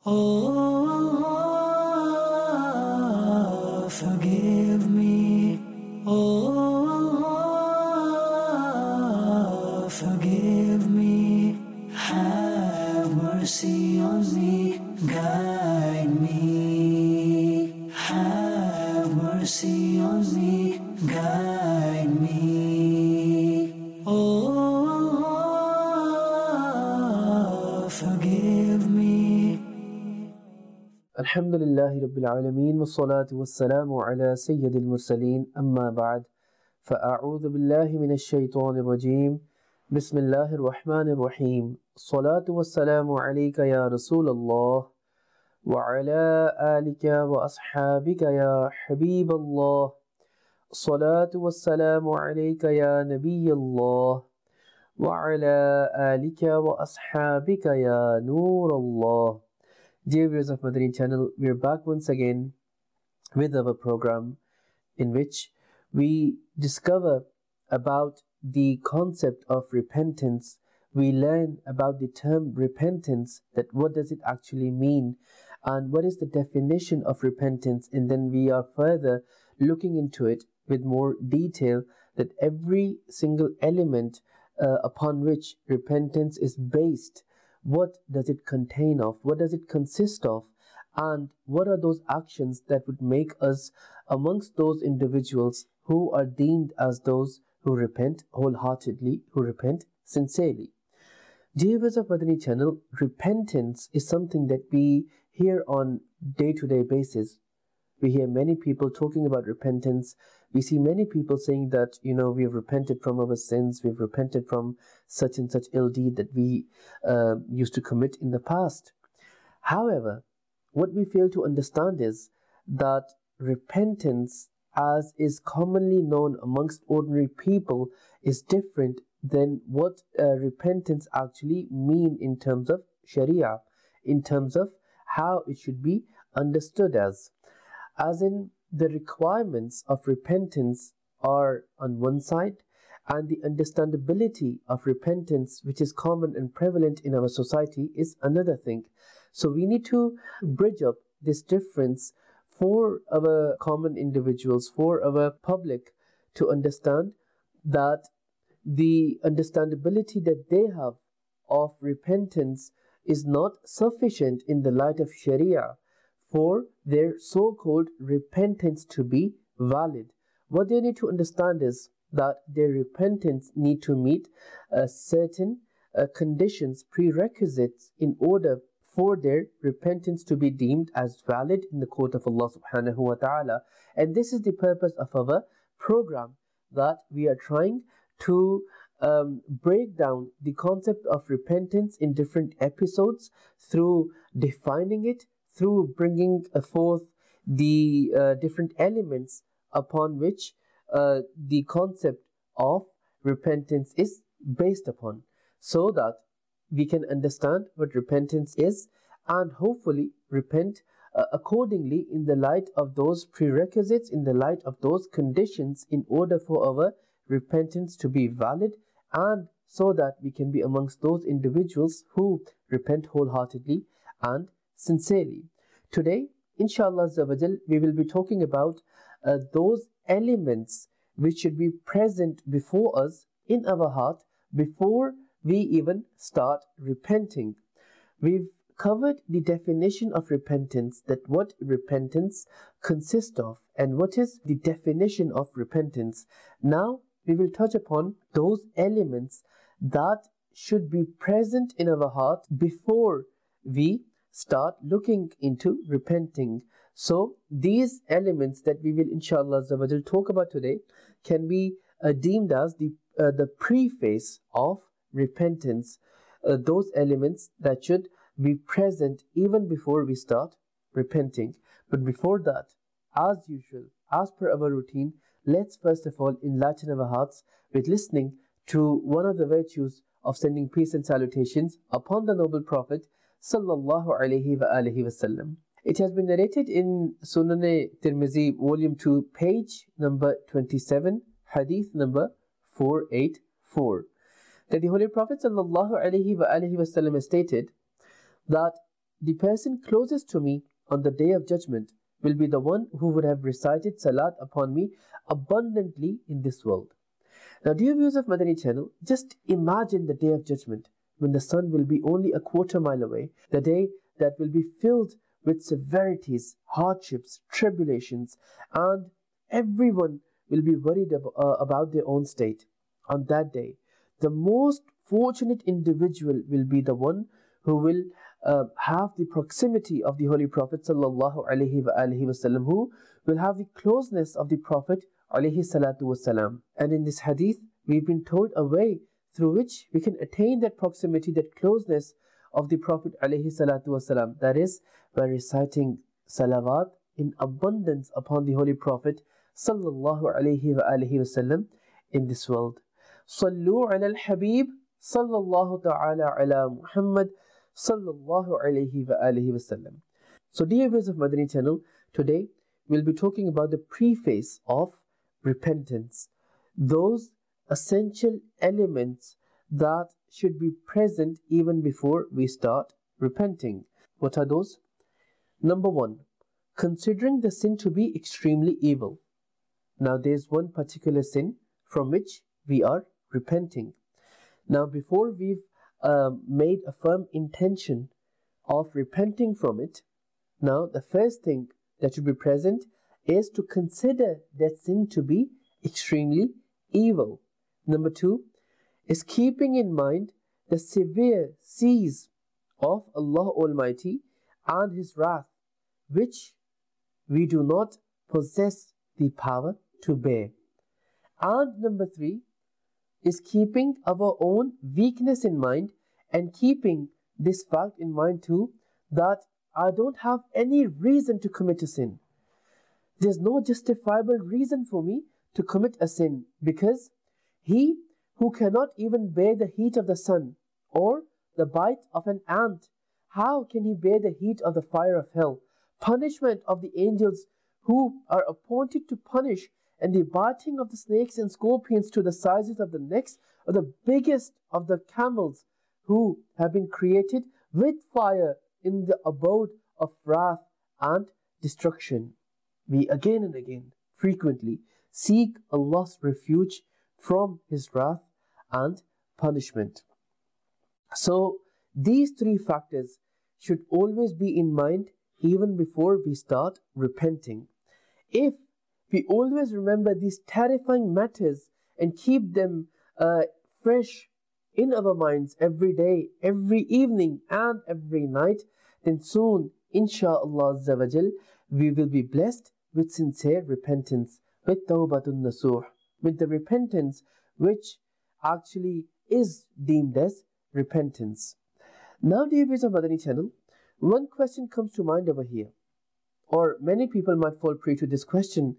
Oh, forgive me. Oh, forgive me. Have mercy on me. Guide me. Have mercy on me. Guide me. Oh, forgive me. Alhamdulillahi Rabbil Alameen Wassalatu wassalamu ala Sayyidil Mursaleen Amma ba'd Fa'a'udhu billahi minash shaytanir rajim Bismillahir Rahmanir Rahim Salatu wassalamu alayka ya Rasulallah Wa ala alika wa ashabika ya Habiballah Salatu wassalamu alayka ya Nabiyallah Wa ala alika wa ashabika ya Noorallah. Dear viewers of Madani channel, we are back once again with our program in which we discover about the concept of repentance. We learn about the term repentance, that what does it actually mean and what is the definition of repentance, and then we are further looking into it with more detail, that every single element upon which repentance is based, what does it contain of, what does it consist of, and what are those actions that would make us amongst those individuals who are deemed as those who repent wholeheartedly, who repent sincerely. Dear viewers of Madani channel, repentance is something that we hear on day-to-day basis. We hear many people talking about repentance. We see many people saying that, we have repented from our sins, we've repented from such and such ill deed that we used to commit in the past. However, what we fail to understand is that repentance, as is commonly known amongst ordinary people, is different than what repentance actually mean in terms of Sharia, in terms of how it should be understood as in the requirements of repentance are on one side, and the understandability of repentance, which is common and prevalent in our society, is another thing. So we need to bridge up this difference for our common individuals, for our public, to understand that the understandability that they have of repentance is not sufficient in the light of Sharia for their so-called repentance to be valid. What they need to understand is that their repentance need to meet certain conditions, prerequisites, in order for their repentance to be deemed as valid in the court of Allah subhanahu wa ta'ala. And this is the purpose of our program, that we are trying to break down the concept of repentance in different episodes through defining it, through bringing forth the different elements upon which the concept of repentance is based upon, so that we can understand what repentance is and hopefully repent accordingly in the light of those prerequisites, in the light of those conditions, in order for our repentance to be valid, and so that we can be amongst those individuals who repent wholeheartedly and sincerely. Today, inshallah, we will be talking about those elements which should be present before us in our heart before we even start repenting. We've covered the definition of repentance, that what repentance consists of and what is the definition of repentance. Now we will touch upon those elements that should be present in our heart before we start looking into repenting. So these elements that we will inshallah talk about today can be deemed as the preface of repentance, those elements that should be present even before we start repenting. But before that, as usual, as per our routine, let's first of all enlighten our hearts with listening to one of the virtues of sending peace and salutations upon the noble Prophet sallallahu alaihi wasallam. It has been narrated in Sunan Tirmizi, volume 2, page number 27, hadith number 484, that the Holy Prophet sallallahu alaihi wasallam stated that the person closest to me on the day of judgment will be the one who would have recited salat upon me abundantly in this world. Now, dear viewers of Madani channel, just imagine the day of judgment when the sun will be only a quarter mile away, the day that will be filled with severities, hardships, tribulations, and everyone will be worried about their own state. On that day, the most fortunate individual will be the one who will have the proximity of the Holy Prophet sallallahu alaihi wasallam, who will have the closeness of the Prophet alaihi salatu wasalam. And in this hadith, we've been told a way through which we can attain that proximity, that closeness of the Prophet alaihi salatu wasalam. That is by reciting salawat in abundance upon the Holy Prophet sallallahu alaihi wasallam in this world. Sallu ala al-Habib sallallahu ta'ala ala Muhammad sallallahu alaihi wasallam. So dear viewers of Madani channel, today we'll be talking about the preface of repentance, those essential elements that should be present even before we start repenting. What are those? Number one, considering the sin to be extremely evil. Now there's one particular sin from which we are repenting. Now before we've made a firm intention of repenting from it, now the first thing that should be present is to consider that sin to be extremely evil. Number two is keeping in mind the severe seas of Allah Almighty and His wrath, which we do not possess the power to bear. And number three is keeping our own weakness in mind and keeping this fact in mind too, that I don't have any reason to commit a sin. There's no justifiable reason for me to commit a sin, because he who cannot even bear the heat of the sun or the bite of an ant, how can he bear the heat of the fire of hell, punishment of the angels who are appointed to punish, and the biting of the snakes and scorpions to the sizes of the necks of the biggest of the camels, who have been created with fire in the abode of wrath and destruction. We again and again frequently seek Allah's refuge from His wrath and punishment. So these three factors should always be in mind even before we start repenting. If we always remember these terrifying matters and keep them fresh in our minds every day, every evening and every night, then soon, insha'Allah Azza wa Jal, we will be blessed with sincere repentance, with tawbatun nasuh, with the repentance which actually is deemed as repentance. Now, dear viewers of Madani channel, one question comes to mind over here, or many people might fall prey to this question,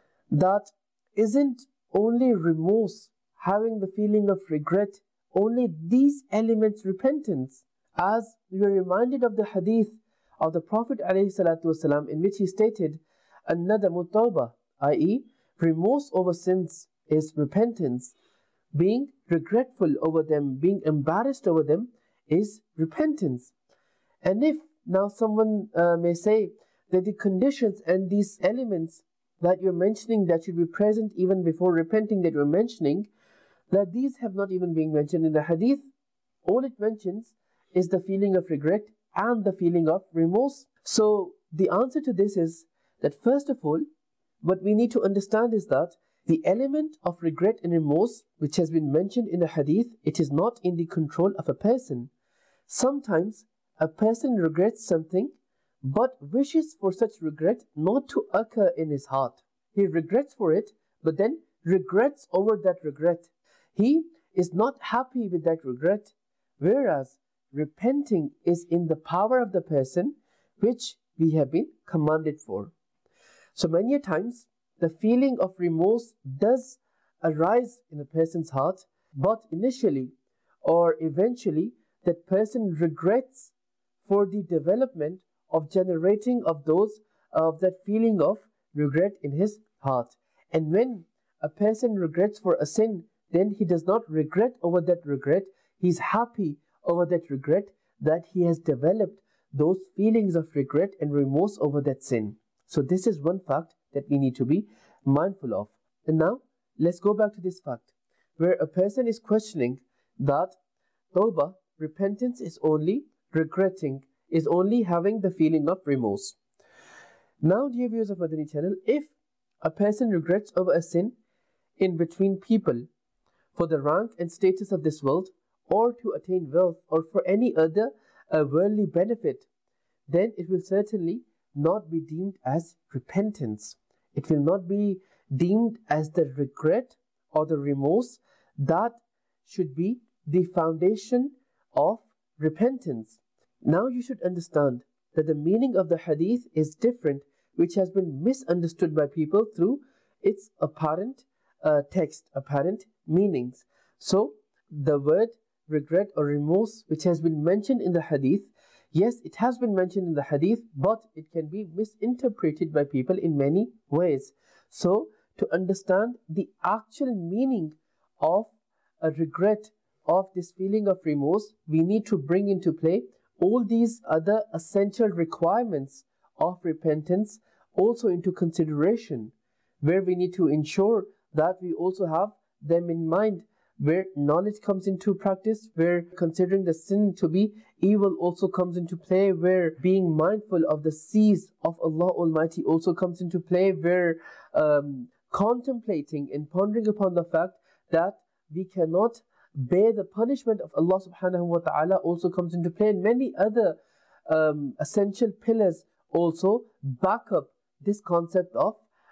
that isn't only remorse, having the feeling of regret, only these elements repentance? As we are reminded of the hadith of the Prophet ﷺ, in which he stated, An-nadamu tawbah, i.e. remorse over sins is repentance. Being regretful over them, being embarrassed over them is repentance. And if now someone may say that the conditions and these elements that you're mentioning that should be present even before repenting that you're mentioning, that these have not even been mentioned in the hadith. All it mentions is the feeling of regret and the feeling of remorse. So the answer to this is that first of all, what we need to understand is that the element of regret and remorse which has been mentioned in the hadith, it is not in the control of a person. Sometimes a person regrets something but wishes for such regret not to occur in his heart. He regrets for it, but then regrets over that regret. He is not happy with that regret, whereas repenting is in the power of the person which we have been commanded for. So many a times the feeling of remorse does arise in a person's heart, but initially or eventually that person regrets for the development of generating of that feeling of regret in his heart. And when a person regrets for a sin, then he does not regret over that regret. He is happy over that regret that he has developed those feelings of regret and remorse over that sin. So this is one fact that we need to be mindful of. And now let's go back to this fact where a person is questioning that tawbah, repentance, is only regretting, is only having the feeling of remorse. Now, dear viewers of Madani channel, if a person regrets over a sin in between people for the rank and status of this world, or to attain wealth, or for any other worldly benefit, then it will certainly not be deemed as repentance. It will not be deemed as the regret or the remorse that should be the foundation of repentance. Now you should understand that the meaning of the hadith is different, which has been misunderstood by people through its apparent text, apparent meanings. So the word regret or remorse, which has been mentioned in the hadith, yes, it has been mentioned in the hadith, but it can be misinterpreted by people in many ways. So to understand the actual meaning of a regret, of this feeling of remorse, we need to bring into play all these other essential requirements of repentance also into consideration, where we need to ensure that we also have them in mind, where knowledge comes into practice, where considering the sin to be evil also comes into play, where being mindful of the seas of Allah Almighty also comes into play, where contemplating and pondering upon the fact that we cannot bear the punishment of Allah subhanahu wa ta'ala also comes into play, and many other essential pillars also back up this concept of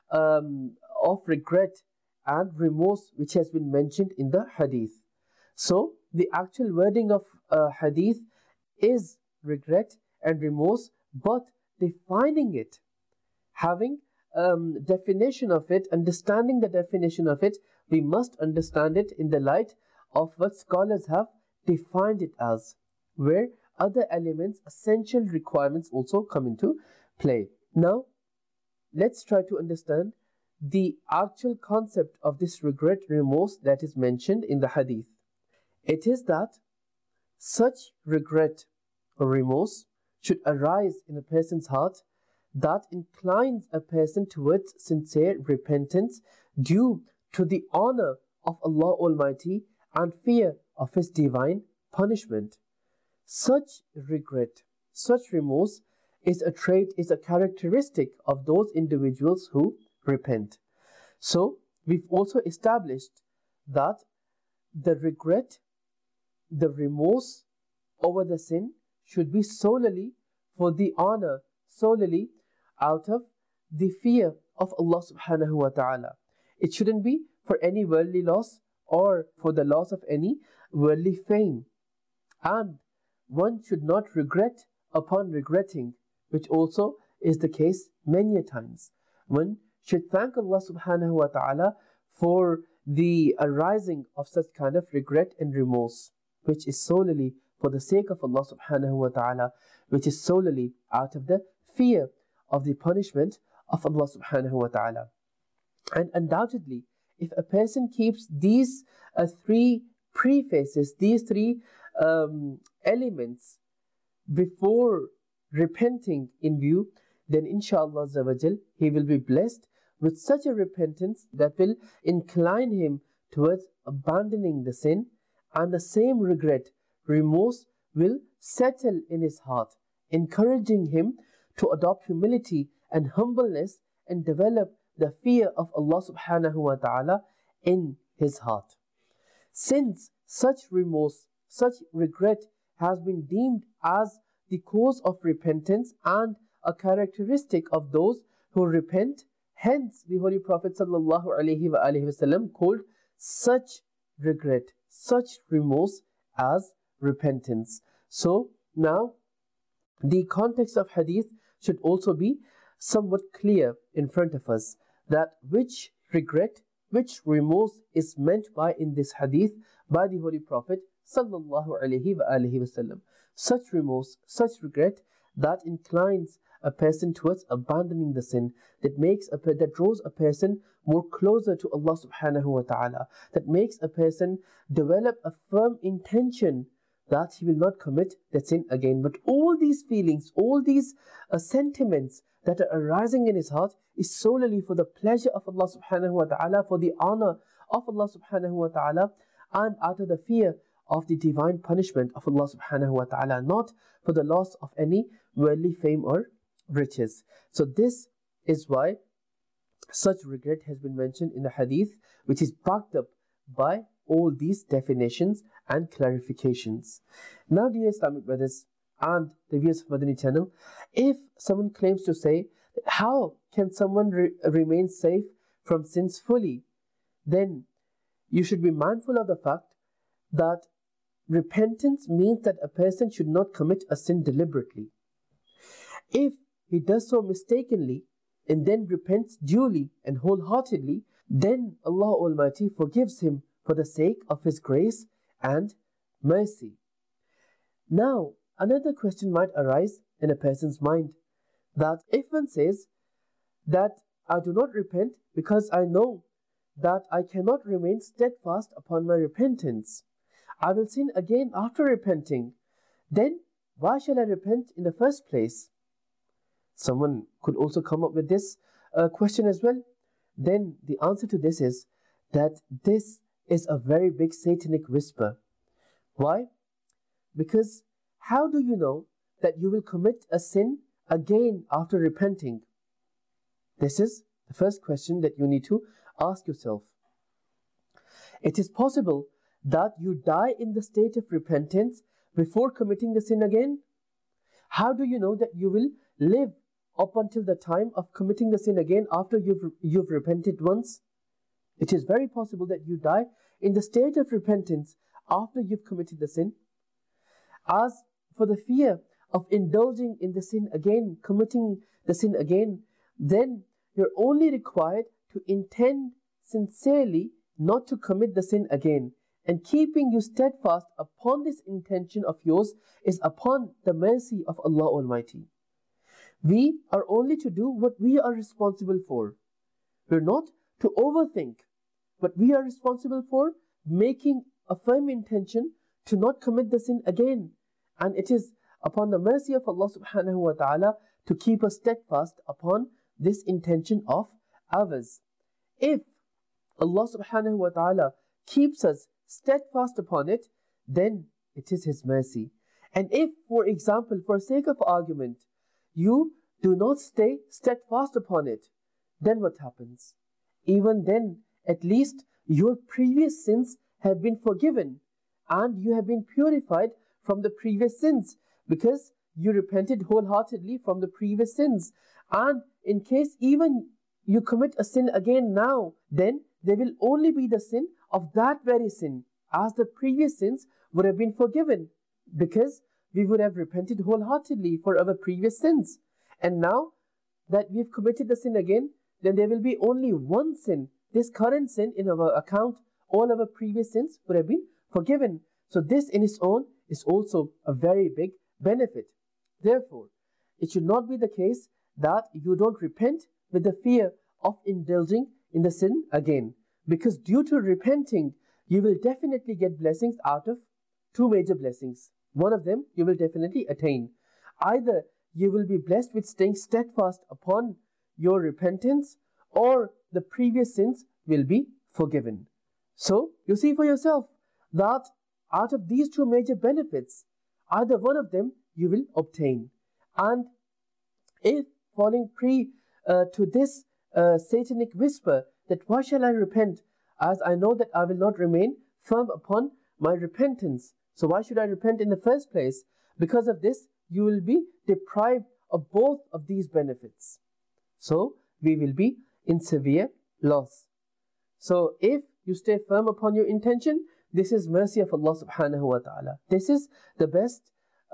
regret and remorse, which has been mentioned in the hadith. So the actual wording of hadith is regret and remorse, but defining it, having definition of it, understanding the definition of it, we must understand it in the light of what scholars have defined it as, where other elements, essential requirements also come into play. Now let's try to understand the actual concept of this regret, remorse that is mentioned in the hadith. It is that such regret or remorse should arise in a person's heart that inclines a person towards sincere repentance due to the honor of Allah Almighty and fear of His divine punishment. Such regret, such remorse is a trait, is a characteristic of those individuals who repent. So we've also established that the regret, the remorse over the sin should be solely for the honor, solely out of the fear of Allah subhanahu wa ta'ala. It shouldn't be for any worldly loss or for the loss of any worldly fame. And one should not regret upon regretting, which also is the case many a times. One should thank Allah subhanahu wa ta'ala for the arising of such kind of regret and remorse, which is solely for the sake of Allah subhanahu wa ta'ala, which is solely out of the fear of the punishment of Allah subhanahu wa ta'ala. And undoubtedly, if a person keeps these three prefaces, these three elements before repenting in view, then inshallah he will be blessed with such a repentance that will incline him towards abandoning the sin, and the same regret, remorse will settle in his heart, encouraging him to adopt humility and humbleness and develop the fear of Allah subhanahu wa ta'ala in his heart. Since such remorse, such regret has been deemed as the cause of repentance and a characteristic of those who repent, hence the Holy Prophet sallallahu alaihi wasallam called such regret, such remorse as repentance. So now the context of hadith should also be somewhat clear in front of us, that which regret, which remorse is meant by in this hadith by the Holy Prophet sallallahu alaihi wasallam. Such remorse, such regret that inclines a person towards abandoning the sin, that draws a person more closer to Allah subhanahu wa ta'ala, that makes a person develop a firm intention that he will not commit that sin again. But all these feelings, all these sentiments that are arising in his heart is solely for the pleasure of Allah subhanahu wa ta'ala, for the honor of Allah subhanahu wa ta'ala, and out of the fear of the divine punishment of Allah subhanahu wa ta'ala, not for the loss of any worldly fame or riches. So this is why such regret has been mentioned in the hadith, which is backed up by all these definitions and clarifications. Now, dear Islamic brothers and the viewers of Madani channel, if someone claims to say, how can someone remain safe from sins fully? Then you should be mindful of the fact that repentance means that a person should not commit a sin deliberately. If he does so mistakenly and then repents duly and wholeheartedly, then Allah Almighty forgives him for the sake of His grace and mercy. Now, another question might arise in a person's mind, that if one says that I do not repent because I know that I cannot remain steadfast upon my repentance, I will sin again after repenting, then why shall I repent in the first place? Someone could also come up with this question as well. Then the answer to this is that this is a very big satanic whisper. Why? Because how do you know that you will commit a sin again after repenting? This is the first question that you need to ask yourself. It is possible that you die in the state of repentance before committing the sin again. How do you know that you will live up until the time of committing the sin again after you've repented once? It is very possible that you die in the state of repentance after you've committed the sin. As for the fear of indulging in the sin again, committing the sin again, then you're only required to intend sincerely not to commit the sin again. And keeping you steadfast upon this intention of yours is upon the mercy of Allah Almighty. We are only to do what we are responsible for. We're not to overthink, but we are responsible for making a firm intention to not commit the sin again. And it is upon the mercy of Allah subhanahu wa ta'ala to keep us steadfast upon this intention of ours. If Allah subhanahu wa ta'ala keeps us steadfast upon it, then it is His mercy. And if, for example, for sake of argument, you do not stay steadfast upon it, then what happens? Even then, at least your previous sins have been forgiven and you have been purified from the previous sins because you repented wholeheartedly from the previous sins. And in case even you commit a sin again now, then there will only be the sin of that very sin, as the previous sins would have been forgiven because we would have repented wholeheartedly for our previous sins. And now that we've committed the sin again, then there will be only one sin, this current sin in our account. All our previous sins would have been forgiven. So this in its own is also a very big benefit. Therefore, it should not be the case that you don't repent with the fear of indulging in the sin again. Because due to repenting, you will definitely get blessings out of two major blessings. One of them you will definitely attain. Either you will be blessed with staying steadfast upon your repentance, or the previous sins will be forgiven. So, you see for yourself that out of these two major benefits, either one of them you will obtain. And if falling prey to this satanic whisper that why shall I repent, as I know that I will not remain firm upon my repentance, so why should I repent in the first place? Because of this, you will be deprived of both of these benefits. So, we will be in severe loss. So, if you stay firm upon your intention, this is mercy of Allah subhanahu wa ta'ala. This is the best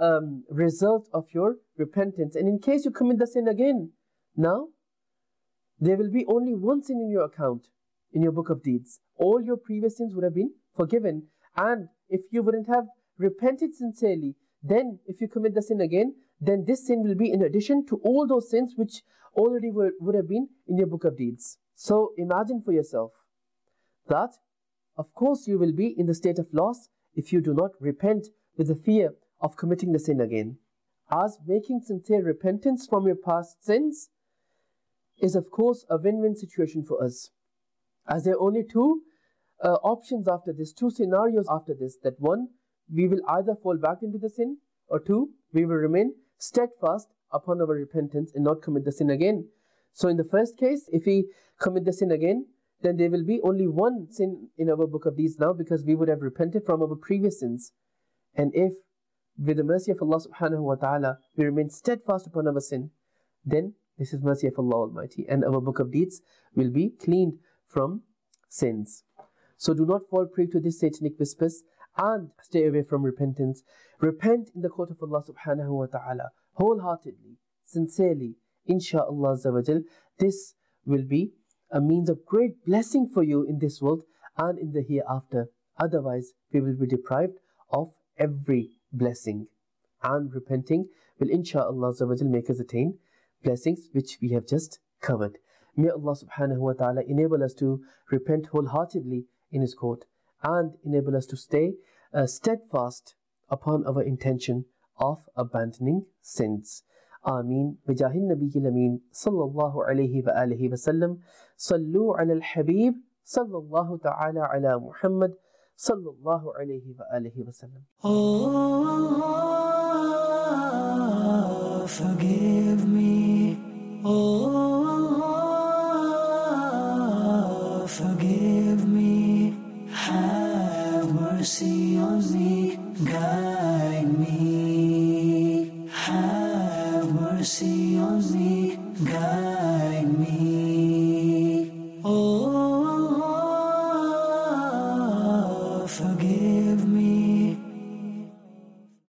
result of your repentance. And in case you commit the sin again, now, there will be only one sin in your account, in your book of deeds. All your previous sins would have been forgiven. And if you wouldn't have repented sincerely, then if you commit the sin again, then this sin will be in addition to all those sins which already would have been in your book of deeds. So imagine for yourself that, of course, you will be in the state of loss if you do not repent with the fear of committing the sin again. As making sincere repentance from your past sins is of course a win-win situation for us. As there are only two options after this, two scenarios after this, that one, we will either fall back into the sin, or two, we will remain steadfast upon our repentance and not commit the sin again. So in the first case, if we commit the sin again, then there will be only one sin in our book of deeds now, because we would have repented from our previous sins. And if, with the mercy of Allah subhanahu wa ta'ala, we remain steadfast upon our sin, then this is mercy of Allah Almighty, and our book of deeds will be cleaned from sins. So do not fall prey to these satanic whispers and stay away from repentance. Repent in the court of Allah subhanahu wa ta'ala, wholeheartedly, sincerely, insha'Allah azza wa jal. This will be a means of great blessing for you in this world and in the hereafter. Otherwise, we will be deprived of every blessing. And repenting will insha'Allah azza wa jal make us attain blessings which we have just covered. May Allah subhanahu wa ta'ala enable us to repent wholeheartedly in His court, and enable us to stay steadfast upon our intention of abandoning sins. Ameen. Bijahin Nabiyil Ameen sallallahu alayhi wa alihi wa sallam. Sallu ala al-Habib sallallahu ta'ala ala Muhammad sallallahu alayhi wa alihi wa sallam.